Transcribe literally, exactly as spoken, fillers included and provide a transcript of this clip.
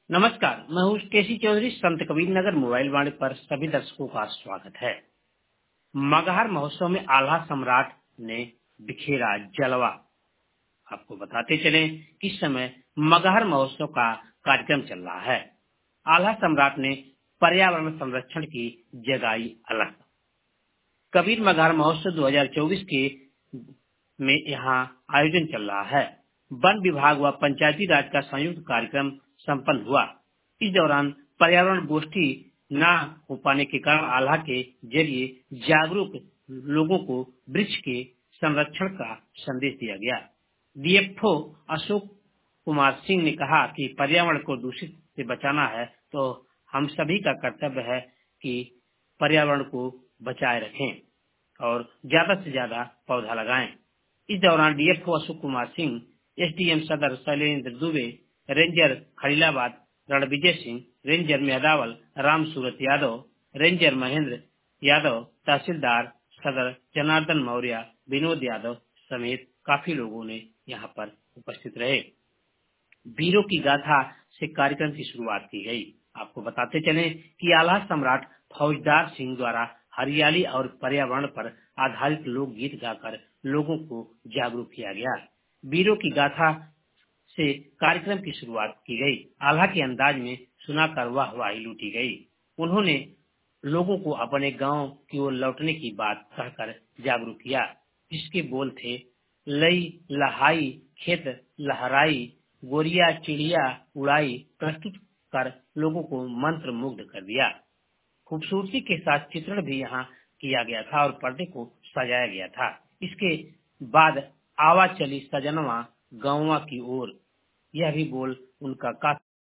नमस्कार, मैं हूँ केसी चौधरी। संत कबीर नगर मोबाइल वाणी पर सभी दर्शकों का स्वागत है। मगहर महोत्सव में आल्हा सम्राट ने बिखेरा जलवा। आपको बताते चलें कि इस समय मगहर महोत्सव का कार्यक्रम चल रहा है। आल्हा सम्राट ने पर्यावरण संरक्षण की जगाई अलख। कबीर मगहर महोत्सव दो हज़ार चौबीस के में यहाँ आयोजन चल रहा है। वन विभाग व पंचायती राज का संयुक्त कार्यक्रम संपन्न हुआ। इस दौरान पर्यावरण गोष्ठी न हो पाने के कारण आल्हा के जरिए जागरूक लोगों को वृक्ष के संरक्षण का संदेश दिया गया। डीएफओ अशोक कुमार सिंह ने कहा कि पर्यावरण को दूषित से बचाना है तो हम सभी का कर्तव्य है कि पर्यावरण को बचाए रखें और ज्यादा से ज्यादा पौधा लगाएं। इस दौरान डीएफओ अशोक कुमार सिंह, एसडीएम सदर Shailendra Dubey, ranger Khalilabad Ranvijay Singh, ranger Mehdawal Ram Surat Yadav, ranger Mahendra Yadav, तहसीलदार सदर जनार्दन मौर्य, विनोद यादव समेत काफी लोगों ने यहाँ पर उपस्थित रहे। वीरों की गाथा से कार्यक्रम की शुरुआत की गई। आपको बताते चलें कि आल्हा सम्राट फौजदार सिंह द्वारा हरियाली और पर्यावरण पर आधारित लोकगीत गाकर लोगों को जागरूक किया गया। वीरों की गाथा से कार्यक्रम की शुरुआत की गई। आल्हा के अंदाज में सुनाकर वाहवाही लूटी गई। उन्होंने लोगों को अपने गांव की ओर लौटने की बात कहकर जागरूक किया, जिसके बोल थे लई लहाई खेत लहराई, गोरिया चिड़िया उड़ाई, प्रस्तुत कर लोगों को मंत्र मुग्ध कर दिया। खूबसूरती के साथ चित्रण भी यहाँ किया गया था और पर्दे को सजाया गया था। इसके बाद आवा चली सजनवा गाँवा की ओर, यह भी बोल उनका काफी